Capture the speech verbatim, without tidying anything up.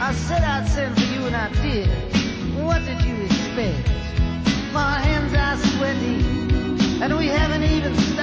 I said I'd send for you and I did. What did you expect? My hands are sweaty and we haven't even